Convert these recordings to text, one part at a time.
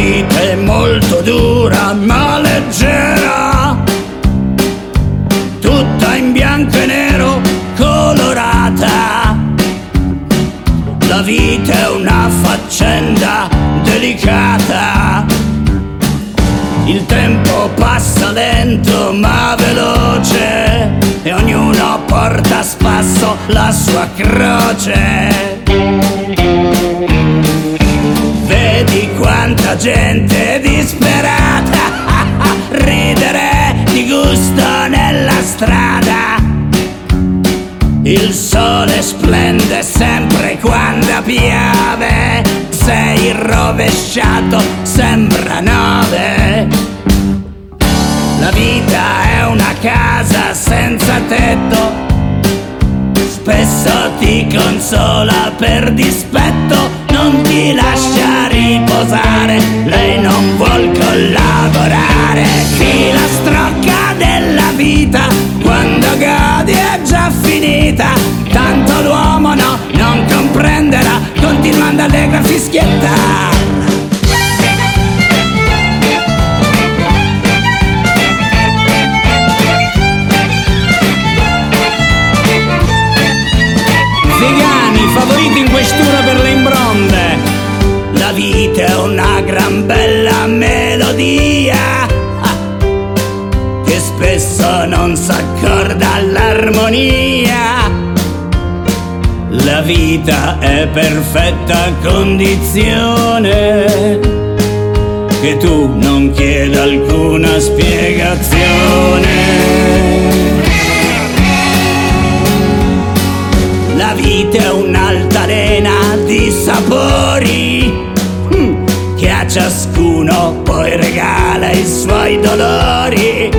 vita è molto dura ma leggera, tutta in bianco e nero colorata. La vita è una faccenda delicata, il tempo passa lento ma veloce e ognuno porta a spasso la sua croce. Vedi quanta gente disperata ridere di gusto nella strada. Il sole splende sempre quando piove, sei rovesciato sembra 9. La vita è una casa senza tetto, spesso ti consola per dispetto, non ti lascia riposare, lei non vuol collaborare. Filastrocca della vita, quando godi è già finita, tanto l'uomo no, non comprenderà, continuando allegro a fischiettare. Zigani, favoriti in questura per le imbronde. La vita è una gran bella melodia che spesso non s'accorda all'armonia. La vita è perfetta condizione che tu non chieda alcuna spiegazione. La vita è un'altalena di sapori che a ciascuno poi regala i suoi dolori.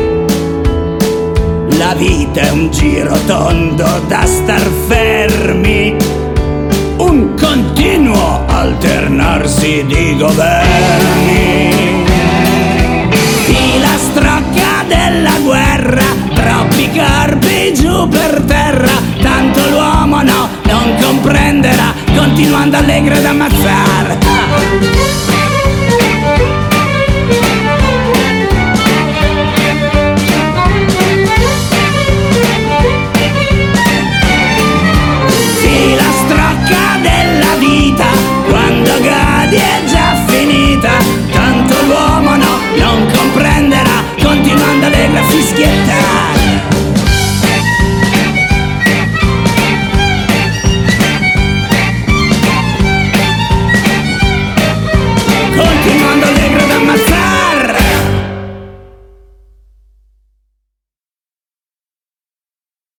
La vita è un giro tondo da star fermi, un continuo alternarsi di governi. Filastrocca della guerra, troppi corpi giù per terra, tanto l'uomo no, non comprenderà, continuando allegro ad ammazzare.